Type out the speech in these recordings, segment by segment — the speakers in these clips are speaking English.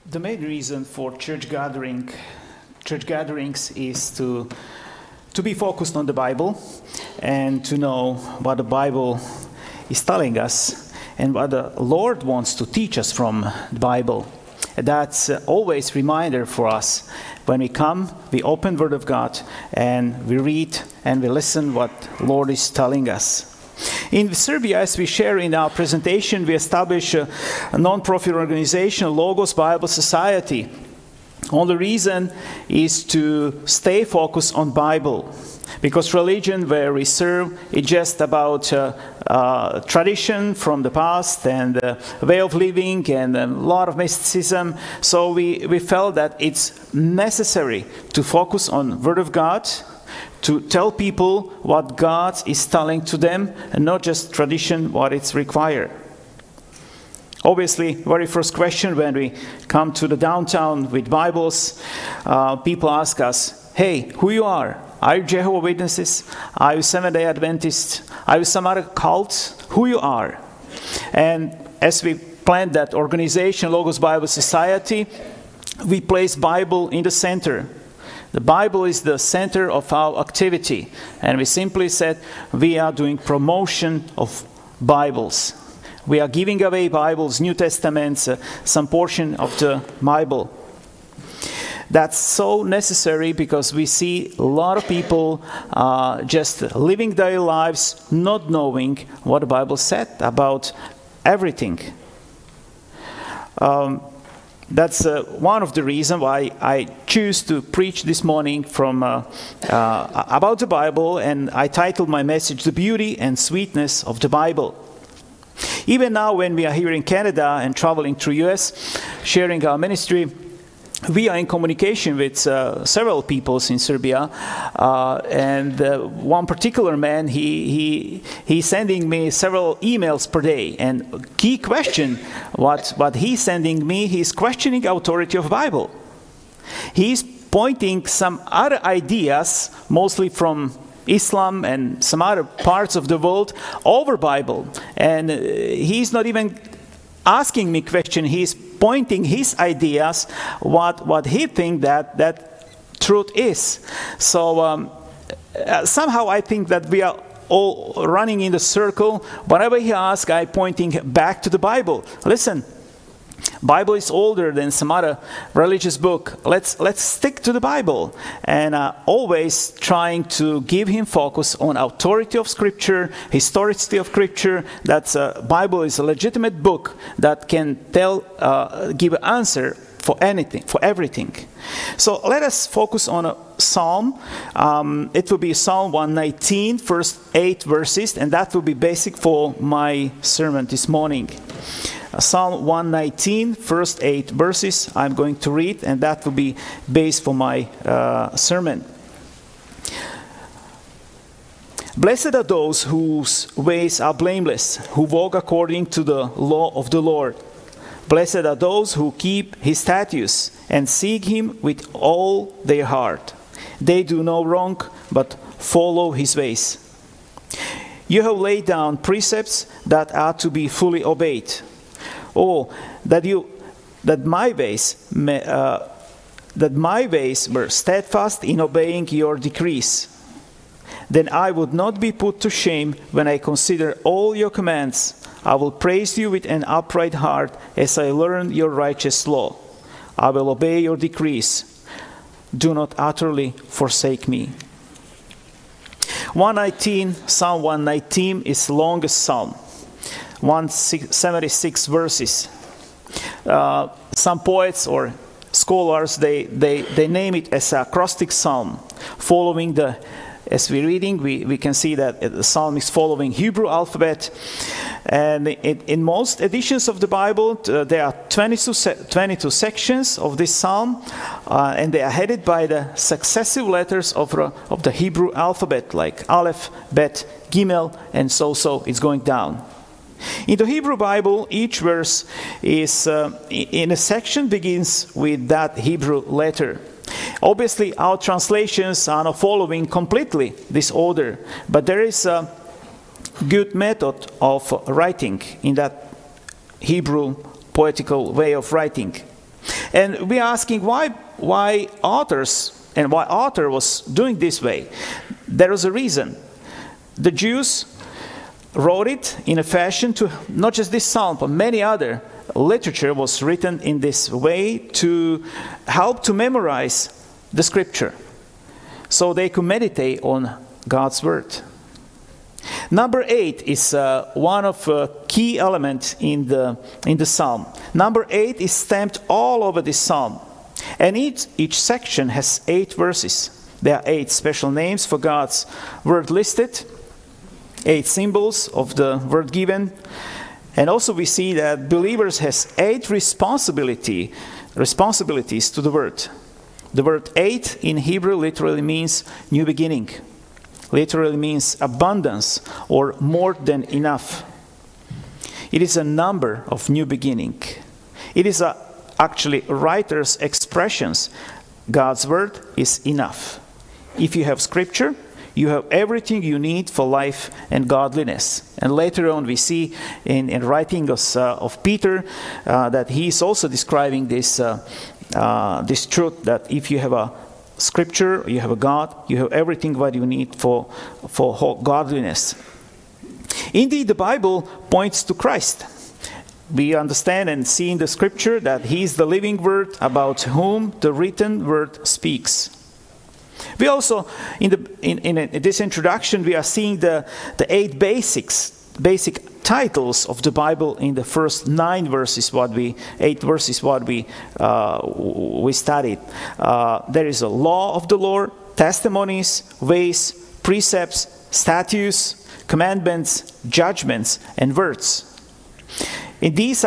The main reason for church gatherings is to be focused on the Bible and to know what the Bible is telling us and what the Lord wants to teach us from the Bible. That's always a reminder for us. When we come, we open the Word of God and we read and we listen what the Lord is telling us. In Serbia, as we share in our presentation, we establish a non-profit organization, Logos Bible Society. Only reason is to stay focused on Bible, because religion where we serve is just about tradition from the past and way of living and a lot of mysticism. So we felt that it's necessary to focus on Word of God, to tell people what God is telling to them, and not just tradition, what it's required. Obviously, very first question when we come to the downtown with Bibles, people ask us, hey, who you are? Are you Jehovah's Witnesses? Are you Seventh-day Adventists? Are you some other cult? Who you are? And as we planned that organization, Logos Bible Society, we place Bible in the center. The Bible is the center of our activity. And we simply said we are doing promotion of Bibles. We are giving away Bibles, New Testaments, some portion of the Bible. That's so necessary because we see a lot of people just living their lives not knowing what the Bible said about everything. That's one of the reasons why I choose to preach this morning from about the Bible, and I titled my message, The Beauty and Sweetness of the Bible. Even now when we are here in Canada and traveling through US, sharing our ministry, we are in communication with several peoples in Serbia, and one particular man, he's sending me several emails per day. And key question, what he's sending me, he's questioning authority of Bible. He's pointing some other ideas, mostly from Islam and some other parts of the world, over Bible. And he's not even asking me question, he's pointing his ideas, what he thinks that truth is. So somehow I think that we are all running in the circle. Whatever he asks, I pointing back to the Bible. Listen, Bible is older than some other religious book. Let's stick to the Bible, and always trying to give him focus on authority of Scripture, historicity of Scripture. That Bible is a legitimate book that can give an answer for anything, for everything. So let us focus on a psalm. It will be Psalm 119, first 8 verses, and that will be basic for my sermon this morning. Psalm 119, first 8 verses, I'm going to read, and that will be base for my sermon. Blessed are those whose ways are blameless, who walk according to the law of the Lord. Blessed are those who keep his statutes and seek him with all their heart. They do no wrong, but follow his ways. You have laid down precepts that are to be fully obeyed. Oh, that my ways were steadfast in obeying your decrees. Then I would not be put to shame when I consider all your commands. I will praise you with an upright heart as I learn your righteous law. I will obey your decrees. Do not utterly forsake me. Psalm 119 is the longest psalm. 176 verses. Some poets or scholars, they name it as a acrostic psalm. Following as we're reading, we can see that the psalm is following Hebrew alphabet. And in most editions of the Bible, there are 22 sections of this psalm, and they are headed by the successive letters of the Hebrew alphabet, like Aleph, Bet, Gimel, and so it's going down. In the Hebrew Bible, each verse is in a section begins with that Hebrew letter. Obviously, our translations are not following completely this order, but there is a good method of writing in that Hebrew poetical way of writing. And we're asking why authors and why author was doing this way. There is a reason. The Jews wrote it in a fashion to, not just this psalm, but many other literature was written in this way to help to memorize the scripture, so they could meditate on God's word. Number 8 is one of key elements in the psalm. Number 8 is stamped all over this psalm, and each section has 8 verses. There are 8 special names for God's word listed, 8 symbols of the word given, and also we see that believers has 8 responsibilities to the word. The word 8 in Hebrew literally means new beginning. Literally means abundance or more than enough. It is a number of new beginning. It is actually writer's expressions. God's word is enough. If you have scripture, you have everything you need for life and godliness. And later on we see in writings of Peter that he is also describing this truth, that if you have a scripture, you have a God, you have everything what you need for godliness. Indeed, the Bible points to Christ. We understand and see in the scripture that he is the living word about whom the written word speaks. We also, in this introduction, we are seeing the 8 basic titles of the Bible in the first 8 verses what we studied. There is a law of the Lord, testimonies, ways, precepts, statutes, commandments, judgments, and words. And these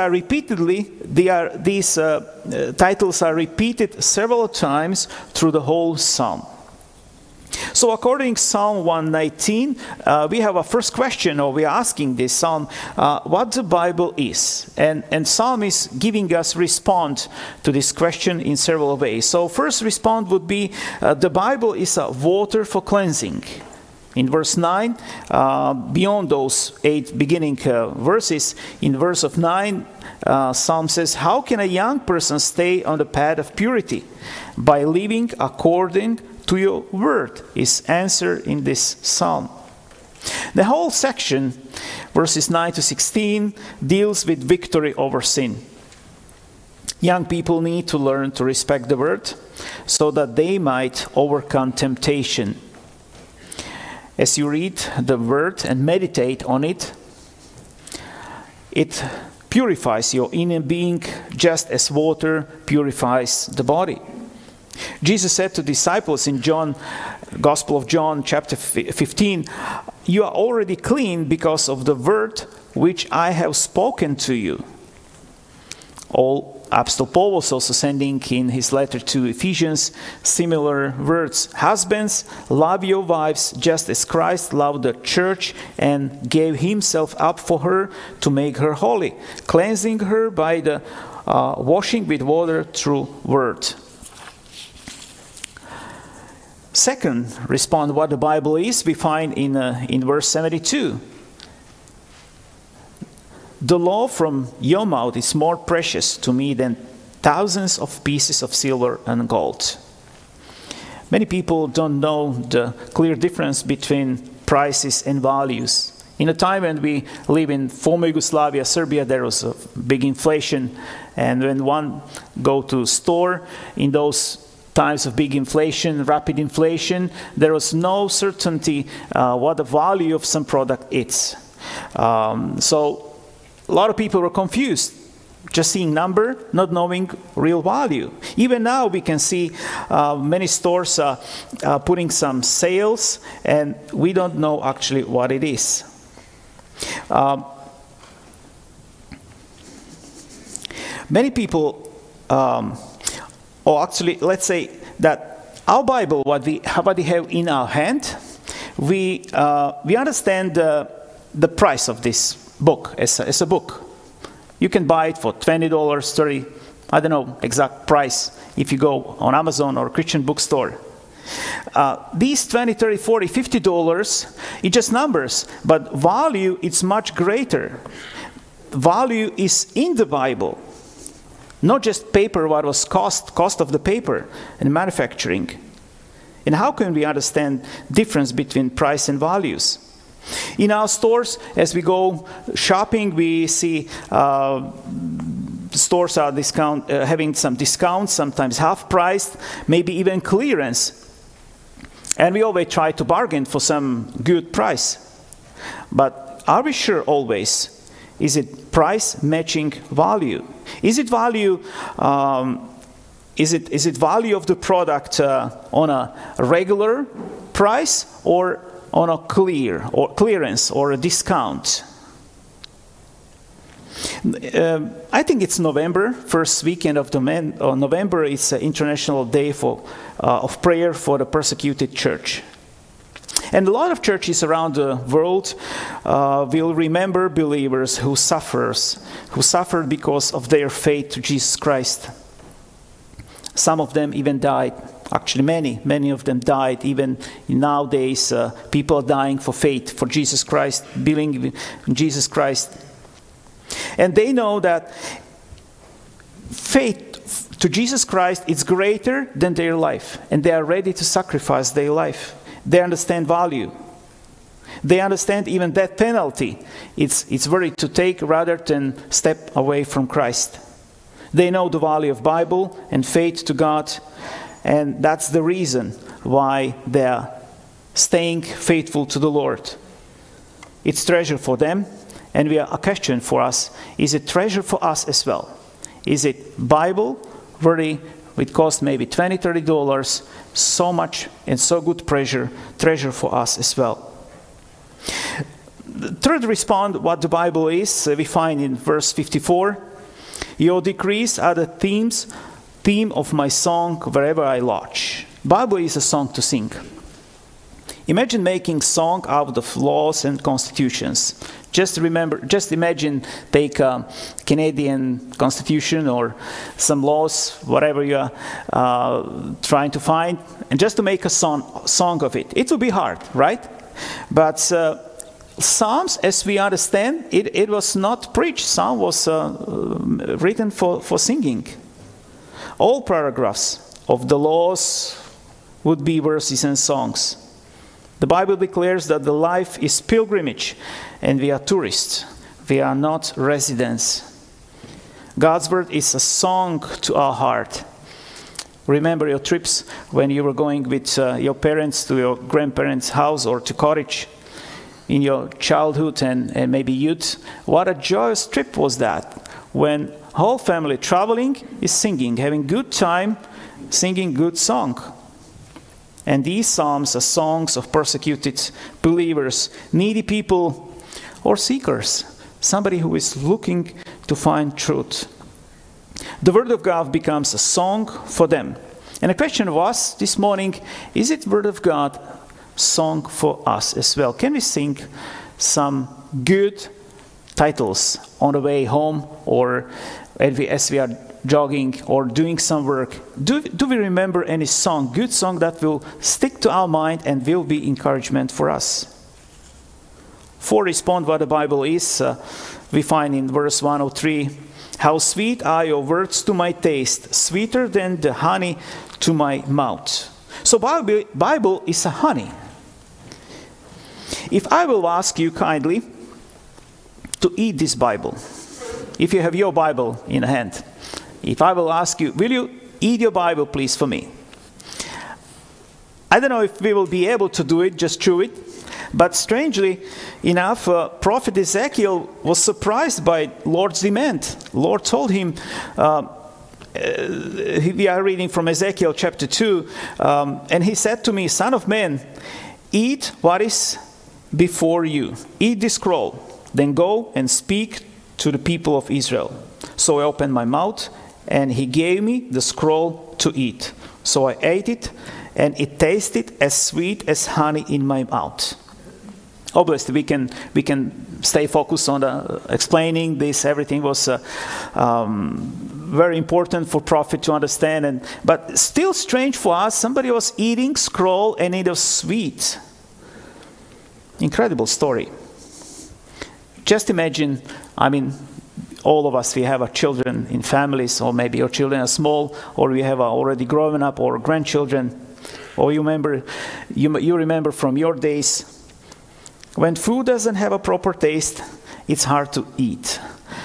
titles are repeated several times through the whole psalm. So according to Psalm 119, we have a first question, or we are asking this psalm, what the Bible is. And Psalm is giving us response to this question in several ways. So first response would be, the Bible is a water for cleansing. In verse 9, beyond those 8 beginning verses, in verse of 9, Psalm says, how can a young person stay on the path of purity? By living according to your word is answered in this psalm. The whole section, verses 9 to 16, deals with victory over sin. Young people need to learn to respect the word so that they might overcome temptation. As you read the word and meditate on it, it purifies your inner being just as water purifies the body. Jesus said to disciples in Gospel of John, chapter 15, you are already clean because of the word which I have spoken to you. Apostle Paul was also sending in his letter to Ephesians similar words. Husbands, love your wives just as Christ loved the church and gave himself up for her to make her holy, cleansing her by the washing with water through word. Second, respond what the Bible is, we find in verse 72. The law from your mouth is more precious to me than thousands of pieces of silver and gold. Many people don't know the clear difference between prices and values. In a time when we live in former Yugoslavia, Serbia, there was a big inflation. And when one go to store in those times of big inflation, rapid inflation, there was no certainty what the value of some product is. So a lot of people were confused, just seeing number, not knowing real value. Even now we can see many stores putting some sales, and we don't know actually what it is. Many people, or actually, let's say that our Bible, what we have in our hand, we understand the price of this book as a book. You can buy it for $20, $30, I don't know exact price if you go on Amazon or Christian bookstore. These $20, $30, $40, $50, it's just numbers, but value is much greater. Value is in the Bible. Not just paper, what was cost of the paper and manufacturing. And how can we understand difference between price and values? In our stores, as we go shopping, we see stores are having some discounts, sometimes half price, maybe even clearance. And we always try to bargain for some good price. But are we sure always? Is it price matching value? Is it value? Is it value of the product on a regular price or on a clearance or a discount? I think it's November, first weekend of November. It's an international day of prayer for the persecuted church. And a lot of churches around the world will remember believers who suffered because of their faith to Jesus Christ. Some of them even died. Actually, many of them died. Even nowadays, people are dying for faith, for Jesus Christ, believing in Jesus Christ. And they know that faith to Jesus Christ is greater than their life. And they are ready to sacrifice their life. They understand value. They understand even that penalty. It's worth to take rather than step away from Christ. They know the value of Bible and faith to God. And that's the reason why they are staying faithful to the Lord. It's treasure for them. And a question for us, is it treasure for us as well? Is it Bible worthy? It cost maybe $20, $30, so much and so good treasure for us as well. The third response, what the Bible is, we find in verse 54. Your decrees are the theme of my song wherever I lodge. Bible is a song to sing. Imagine making song out of laws and constitutions. Just imagine, take a Canadian constitution or some laws, whatever you are trying to find, and just to make a song of it. It will be hard, right? But Psalms, as we understand, it was not preached. Psalm was written for singing. All paragraphs of the laws would be verses and songs. The Bible declares that the life is pilgrimage and we are tourists. We are not residents. God's word is a song to our heart. Remember your trips when you were going with your parents to your grandparents' house or to cottage in your childhood and maybe youth. What a joyous trip was that when whole family traveling is singing, having good time, singing good song. And these psalms are songs of persecuted believers, needy people, or seekers, somebody who is looking to find truth. The Word of God becomes a song for them. And the question was this morning, is it Word of God song for us as well? Can we sing some good titles on the way home or as we are jogging or doing some work? Do we remember any song, good song that will stick to our mind and will be encouragement for us? For respond what the Bible is, we find in verse 103, how sweet are your words to my taste, sweeter than the honey to my mouth. So Bible is a honey. If I will ask you kindly to eat this Bible, if you have your Bible in hand, if I will ask you, will you eat your Bible, please, for me? I don't know if we will be able to do it, just chew it. But strangely enough, Prophet Ezekiel was surprised by Lord's demand. Lord told him, we are reading from Ezekiel chapter 2, and he said to me, Son of man, eat what is before you. Eat this scroll. Then go and speak to the people of Israel. So I opened my mouth, and he gave me the scroll to eat. So I ate it, and it tasted as sweet as honey in my mouth. Obviously, we can stay focused on explaining this. Everything was very important for prophet to understand, but still strange for us. Somebody was eating scroll, and it was sweet. Incredible story. Just imagine. All of us, we have our children in families, or maybe your children are small, or we have already grown up, or grandchildren. Or you remember from your days, when food doesn't have a proper taste, it's hard to eat.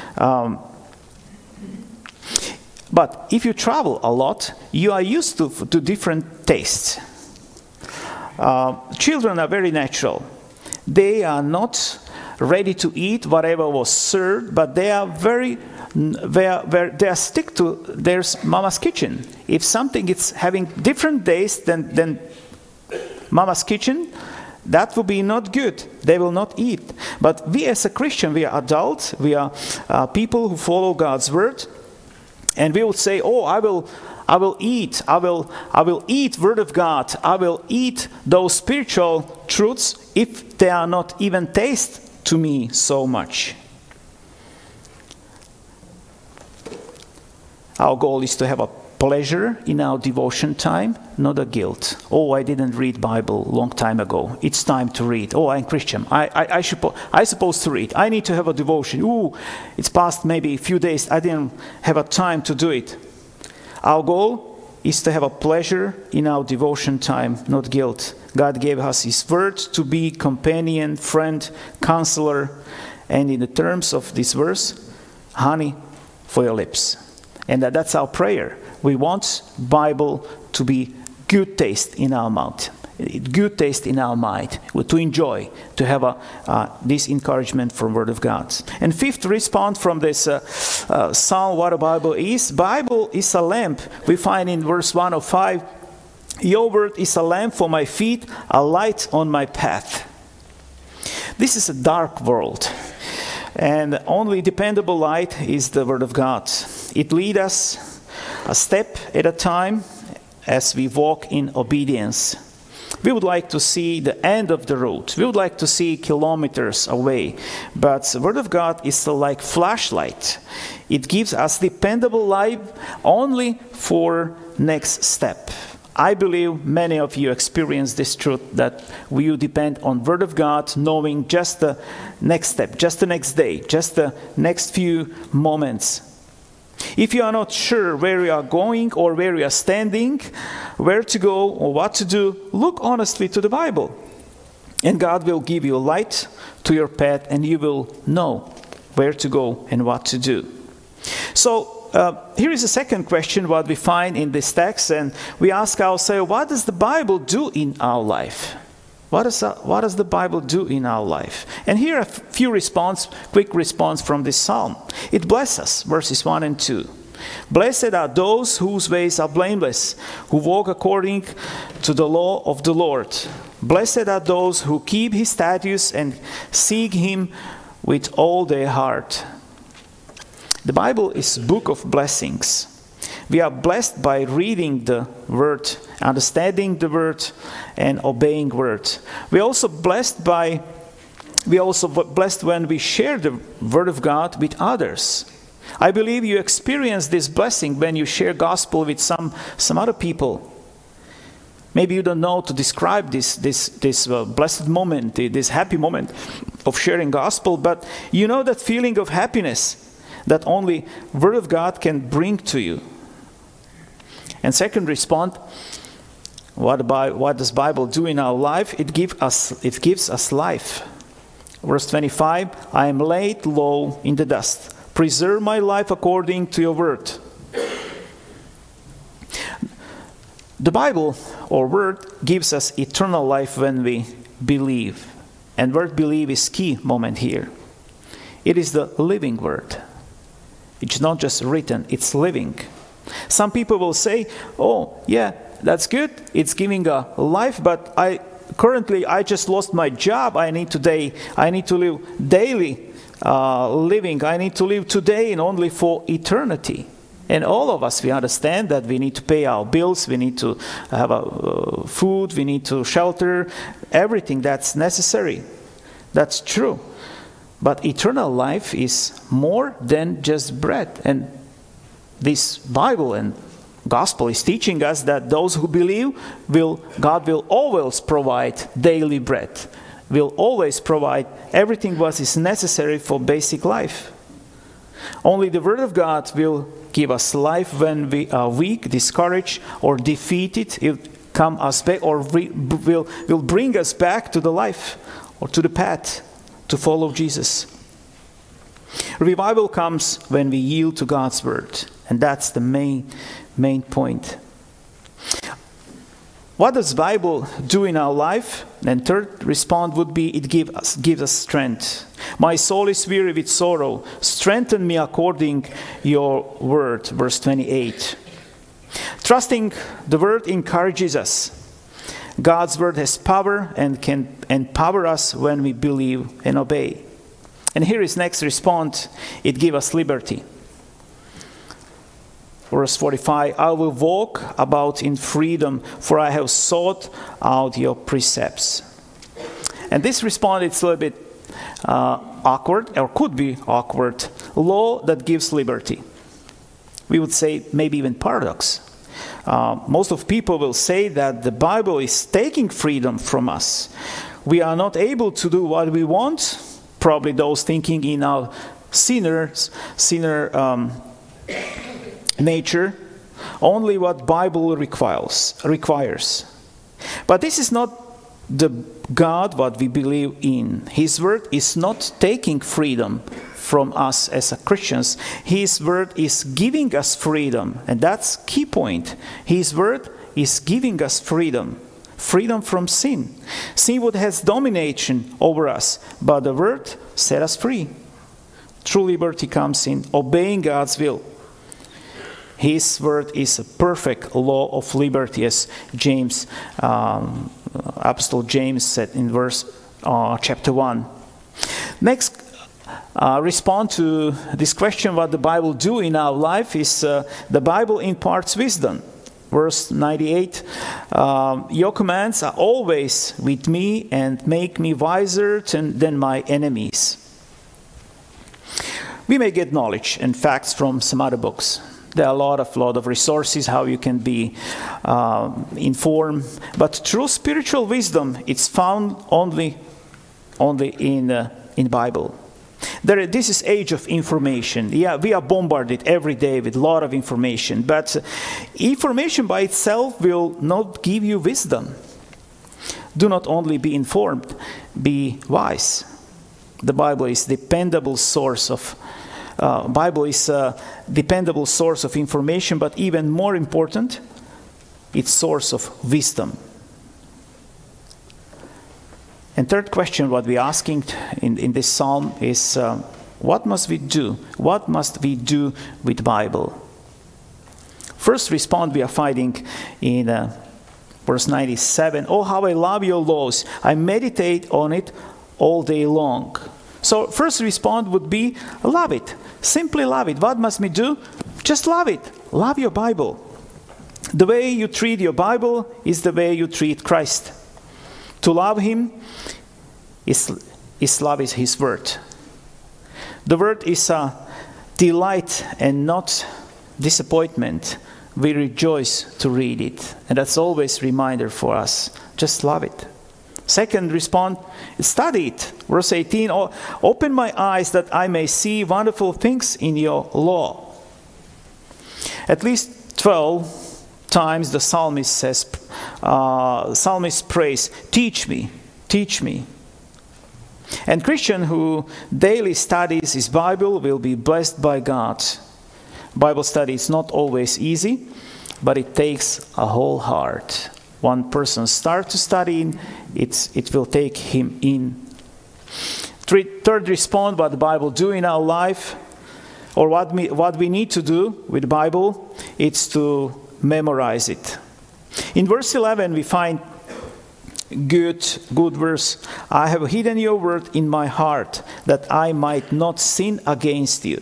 But if you travel a lot, you are used to different tastes. Children are very natural. They are not ready to eat whatever was served, but they are stick to their mama's kitchen. If something is having different taste than mama's kitchen, that will be not good. They will not eat. But we as a Christian, we are adults, we are people who follow God's word, and we will say, "Oh, I will eat word of God. I will eat those spiritual truths if they are not even taste to me so much." Our goal is to have a pleasure in our devotion time, not a guilt. "Oh, I didn't read Bible long time ago. It's time to read. Oh, I'm Christian. I supposed to read. I need to have a devotion. Ooh, it's past maybe a few days. I didn't have a time to do it." Our goal is to have a pleasure in our devotion time, not guilt. God gave us His word to be companion, friend, counselor, and in the terms of this verse, honey for your lips. And that's our prayer. We want Bible to be good taste in our mouth, good taste in our mind, to enjoy, to have this encouragement from Word of God. And fifth response from this psalm, what a Bible is. Bible is a lamp. We find in verse 105, "Your word is a lamp for my feet, a light on my path." This is a dark world, and only dependable light is the Word of God. It leads us a step at a time as we walk in obedience. We would like to see the end of the road. We would like to see kilometers away. But the Word of God is like flashlight. It gives us dependable light only for next step. I believe many of you experience this truth, that you depend on Word of God, knowing just the next step, just the next day, just the next few moments. If you are not sure where you are going or where you are standing, where to go or what to do, look honestly to the Bible. And God will give you light to your path, and you will know where to go and what to do. So here is a second question what we find in this text, and we ask ourselves, what does the Bible do in our life? What does the Bible do in our life? And here are a few quick response from this psalm. It blesses us, verses 1 and 2. "Blessed are those whose ways are blameless, who walk according to the law of the Lord. Blessed are those who keep His statutes and seek Him with all their heart." The Bible is a book of blessings. We are blessed by reading the Word, understanding the Word, and obeying Word. We are also blessed when we share the Word of God with others. I believe you experience this blessing when you share gospel with some other people. Maybe you don't know to describe this blessed moment, this happy moment of sharing gospel, but you know that feeling of happiness that only Word of God can bring to you. And second response, what does Bible do in our life? It gives us life. Verse 25, "I am laid low in the dust. Preserve my life according to your word." The Bible or word gives us eternal life when we believe. And word believe is key moment here. It is the living word. It's not just written, it's living. Some people will say, "Oh, yeah, that's good. It's giving a life, but I just lost my job. I need to live daily living. I need to live today and only for eternity." And all of us, we understand that we need to pay our bills, we need to have food, we need to shelter, everything that's necessary. That's true. But eternal life is more than just bread. And this Bible and gospel is teaching us that those who believe, God will always provide daily bread, will always provide everything what is necessary for basic life. Only the Word of God will give us life when we are weak, discouraged, or defeated. It will come us back, or will bring us back to the life or to the path to follow Jesus. Revival comes when we yield to God's Word, and that's the main point. What does the Bible do in our life? And third response would be, it gives us strength. My soul is weary with sorrow. Strengthen me according your word. Verse 28. Trusting the word encourages us. God's word has power and can empower us when we believe and obey. And here is next response. It gives us liberty. Verse 45, I will walk about in freedom, for I have sought out your precepts. And this response is a little bit awkward, or could be awkward. Law that gives liberty. We would say maybe even paradox. Most of people will say that the Bible is taking freedom from us. We are not able to do what we want. Probably those thinking in our sinner nature, only what Bible requires. But this is not the God what we believe in. His word is not taking freedom from us as Christians. His word is giving us freedom, and that's key point. His word is giving us freedom from sin. Sin would have domination over us, but the word set us free. True liberty comes in obeying God's will. His word is a perfect law of liberty, as James, Apostle James said in chapter 1. Next, respond to this question, what the Bible do in our life, is the Bible imparts wisdom. Verse 98, your commands are always with me and make me wiser than my enemies. We may get knowledge and facts from some other books. There are a lot of resources how you can be informed. But true spiritual wisdom, it's found only in Bible. This is age of information. Yeah, we are bombarded every day with a lot of information. But information by itself will not give you wisdom. Do not only be informed, be wise. The Bible is dependable source of Bible is a dependable source of information, but even more important, it's source of wisdom. And third question, what we're asking in this psalm is, what must we do? What must we do with Bible? First response we are finding in verse 97. Oh, how I love your laws. I meditate on it all day long. So first response would be, love it. Simply love it. What must we do? Just love it. Love your Bible. The way you treat your Bible is the way you treat Christ. To love Him is love His word. The word is a delight and not disappointment. We rejoice to read it. And that's always a reminder for us. Just love it. Second response, study it. Verse 18, open my eyes that I may see wonderful things in your law. At least 12 times the psalmist says, psalmist prays, teach me. And Christian who daily studies his Bible will be blessed by God. Bible study is not always easy, but it takes a whole heart. One person starts to study, it will take him in. Third response, what the Bible do in our life, or what we need to do with the Bible, it's to memorize it. In verse 11 we find good verse. I have hidden your word in my heart that I might not sin against you.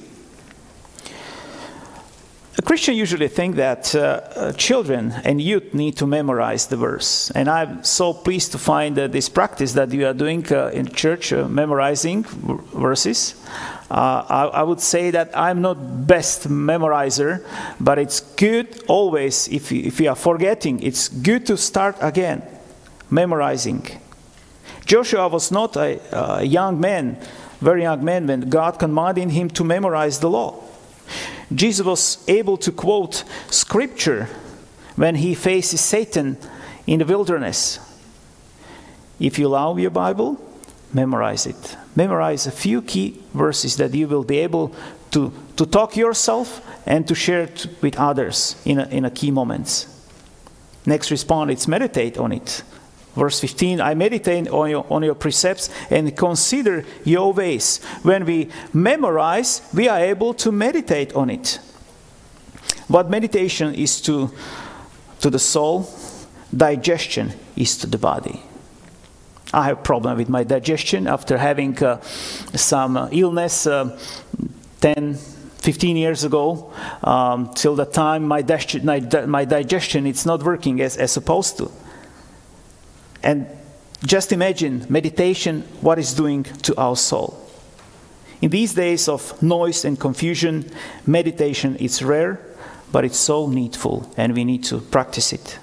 A Christian usually think that children and youth need to memorize the verse. And I'm so pleased to find this practice that you are doing in church, memorizing verses. I would say that I'm not best memorizer, but it's good always, if you are forgetting, it's good to start again, memorizing. Joshua was not a young man very young man, when God commanded him to memorize the law. Jesus was able to quote scripture when he faces Satan in the wilderness. If you love your Bible, memorize it. Memorize a few key verses that you will be able to talk yourself and to share it with others in a key moments. Next response, it's meditate on it. Verse 15, I meditate on your precepts and consider your ways. When we memorize, we are able to meditate on it. What meditation is to the soul, digestion is to the body. I have a problem with my digestion after having some illness 15 years ago. Till the time my digestion it's not working as supposed to. And just imagine meditation, what it's doing to our soul. In these days of noise and confusion, meditation is rare, but it's so needful, and we need to practice it.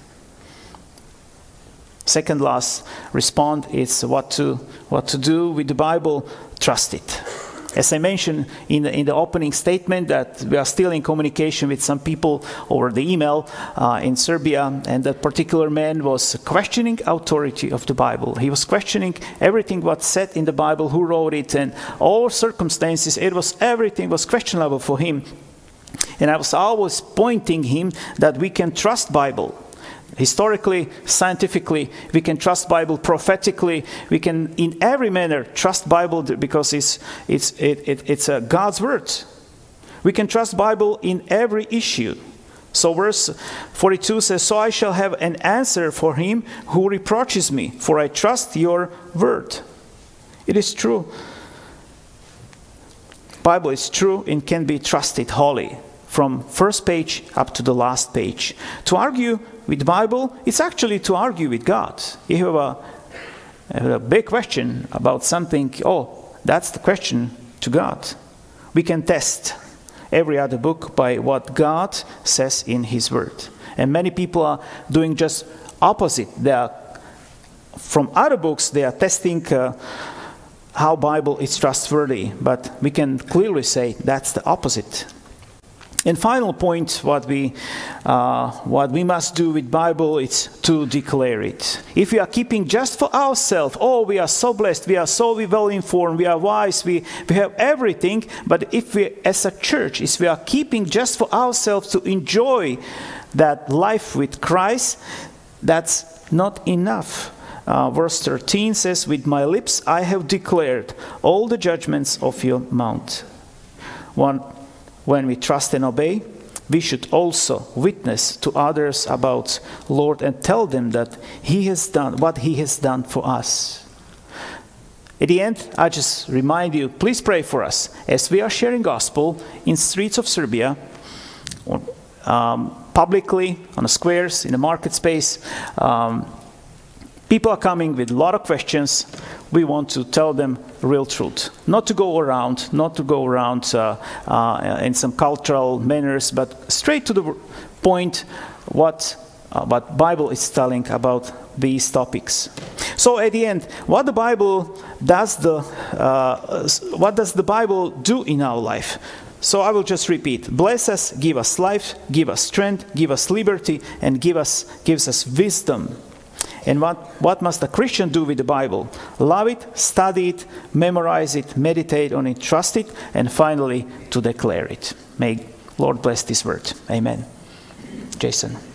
Second last response is what to do with the Bible. Trust it. As I mentioned in the opening statement, that we are still in communication with some people over the email in Serbia, and that particular man was questioning authority of the Bible. He was questioning everything what's said in the Bible, who wrote it, and all circumstances. Everything was questionable for him. And I was always pointing him that we can trust Bible. Historically, scientifically, we can trust Bible. Prophetically, we can in every manner trust Bible because it's God's word. We can trust Bible in every issue. So verse 42 says, so I shall have an answer for him who reproaches me, for I trust your word. It is true. Bible is true and can be trusted wholly, from first page up to the last page. To argue with the Bible, it's actually to argue with God. If you have a big question about something, that's the question to God. We can test every other book by what God says in His Word. And many people are doing just opposite. From other books, they are testing how Bible is trustworthy. But we can clearly say that's the opposite. And final point, what we must do with Bible is to declare it. If we are keeping just for ourselves, we are so blessed, we are so well informed, we are wise, we have everything. But if we, as a church, if we are keeping just for ourselves to enjoy that life with Christ, that's not enough. Verse 13 says, with my lips I have declared all the judgments of your mouth. When we trust and obey, we should also witness to others about Lord and tell them that He has done what He has done for us. At the end, I just remind you, please pray for us as we are sharing gospel in streets of Serbia, publicly, on the squares, in the market space. People are coming with a lot of questions. We want to tell them real truth. Not to go around in some cultural manners, but straight to the point what Bible is telling about these topics. So at the end, what does the Bible do in our life? So I will just repeat. Bless us, give us life, give us strength, give us liberty, and gives us wisdom. And what must a Christian do with the Bible? Love it, study it, memorize it, meditate on it, trust it, and finally to declare it. May Lord bless this word. Amen. Jason.